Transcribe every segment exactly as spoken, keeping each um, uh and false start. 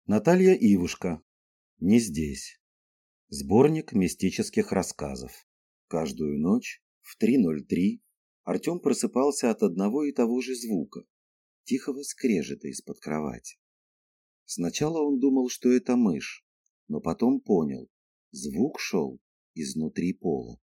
Наталья Ивушка. Не здесь. Сборник мистических рассказов. Каждую ночь в три ноль три Артем просыпался от одного и того же звука, тихого скрежета из-под кровати. Сначала он думал, что это мышь, но потом понял, звук шел изнутри пола.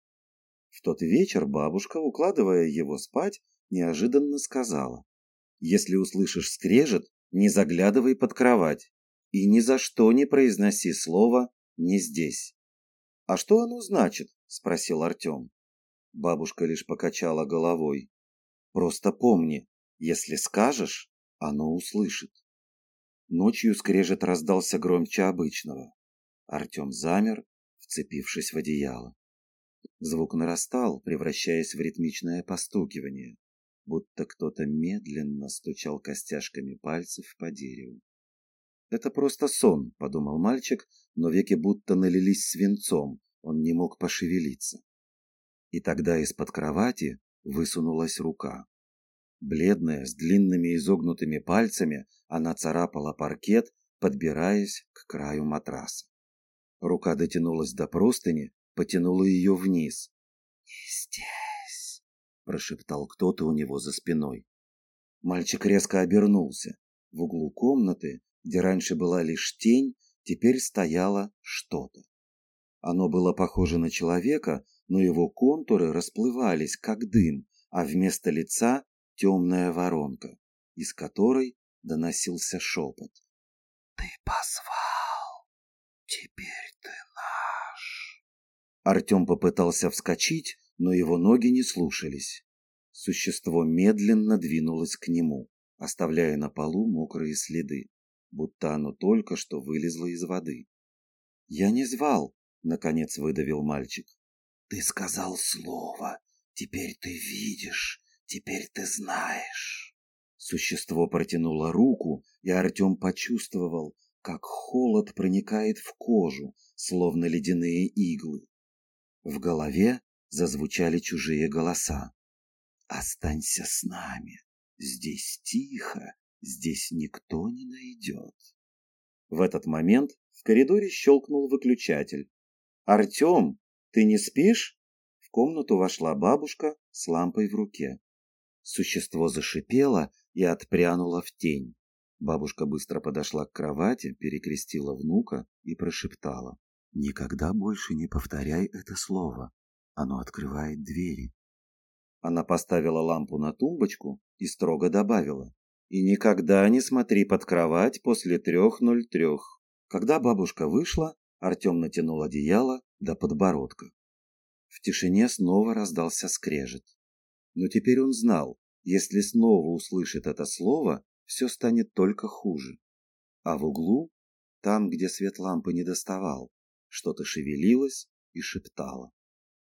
В тот вечер бабушка, укладывая его спать, неожиданно сказала: «Если услышишь скрежет, не заглядывай под кровать и ни за что не произноси слово «не здесь». «А что оно значит?» – спросил Артем. Бабушка лишь покачала головой. «Просто помни, если скажешь, оно услышит». Ночью скрежет раздался громче обычного. Артем замер, вцепившись в одеяло. Звук нарастал, превращаясь в ритмичное постукивание, будто кто-то медленно стучал костяшками пальцев по дереву. «Это просто сон», — подумал мальчик, но веки будто налились свинцом, он не мог пошевелиться. И тогда из-под кровати высунулась рука. Бледная, с длинными изогнутыми пальцами, она царапала паркет, подбираясь к краю матраса. Рука дотянулась до простыни, потянула ее вниз. «Не здесь», — прошептал кто-то у него за спиной. Мальчик резко обернулся. В углу комнаты, где раньше была лишь тень, теперь стояло что-то. Оно было похоже на человека, но его контуры расплывались, как дым, а вместо лица темная воронка, из которой доносился шепот. «Ты позвал, теперь ты наш». Артем попытался вскочить, но его ноги не слушались. Существо медленно двинулось к нему, оставляя на полу мокрые следы, будто оно только что вылезло из воды. «Я не звал», — наконец выдавил мальчик. «Ты сказал слово, теперь ты видишь, теперь ты знаешь». Существо протянуло руку, и Артем почувствовал, как холод проникает в кожу, словно ледяные иглы. В голове зазвучали чужие голоса. «Останься с нами. Здесь тихо, здесь никто не найдет». В этот момент в коридоре щелкнул выключатель. «Артем, ты не спишь?» В комнату вошла бабушка с лампой в руке. Существо зашипело и отпрянуло в тень. Бабушка быстро подошла к кровати, перекрестила внука и прошептала: «Никогда больше не повторяй это слово. Оно открывает двери». Она поставила лампу на тумбочку и строго добавила: «И никогда не смотри под кровать после трех ноль трех». Когда бабушка вышла, Артем натянул одеяло до подбородка. В тишине снова раздался скрежет. Но теперь он знал, если снова услышит это слово, все станет только хуже. А в углу, там, где свет лампы не доставал, что-то шевелилось и шептало.